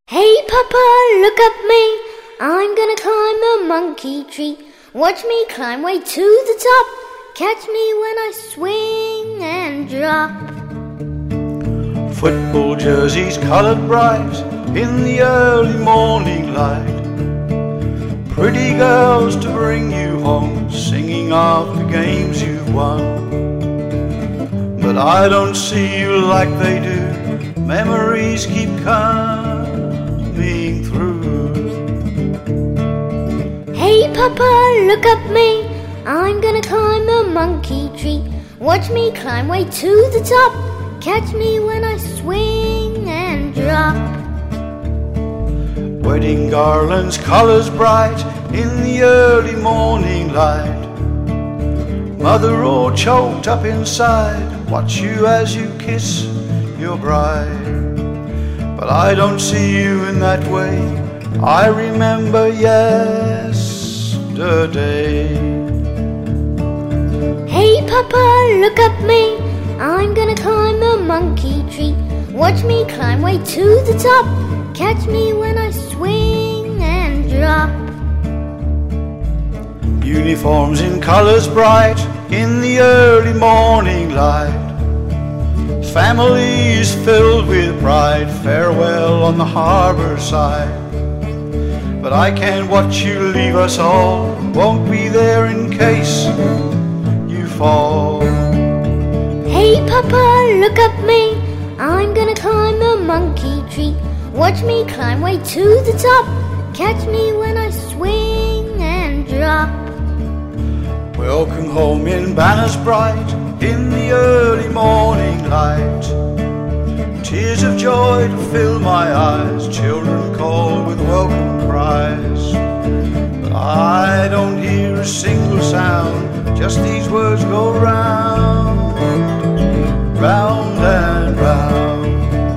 Hey Papa, look up me, I'm gonna climb the monkey tree. Watch me climb way to the top, catch me when I swing and drop. Football jerseys coloured bright in the early morning light, pretty girls to bring you home, singing of the games you've won. But I don't see you like they do, memories keep coming through. Hey Papa, look up me, I'm gonna climb the monkey tree. Watch me climb way to the top, catch me when I swing and drop. Wedding garlands, colours bright in the early morning light, mother all choked up inside, watch you as you kiss your bride. But I don't see you in that way, I remember yesterday. Hey Papa, look up me, I'm gonna climb the monkey tree. Watch me climb way to the top, catch me when I swing and drop. Uniforms in colours bright in the early morning light, families filled with pride, farewell on the harbour side. But I can't watch you leave us all, won't be there in case you fall. Hey Papa, look up me, I'm gonna climb the monkey tree. Watch me climb way to the top, catch me when I swing and drop. Welcome home in banners bright in the early morning light, tears of joy to fill my eyes, children call with welcome cries. But I don't hear a single sound, just these words go round, round and round.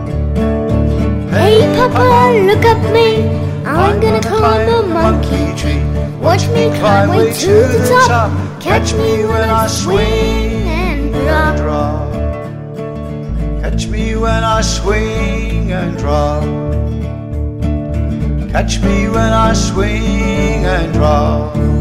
Hey Papa, look up me, I'm gonna climb the monkey tree. Watch me climb way to the top, catch me when I swing and drop. Catch me when I swing and drop. Catch me when I swing and drop.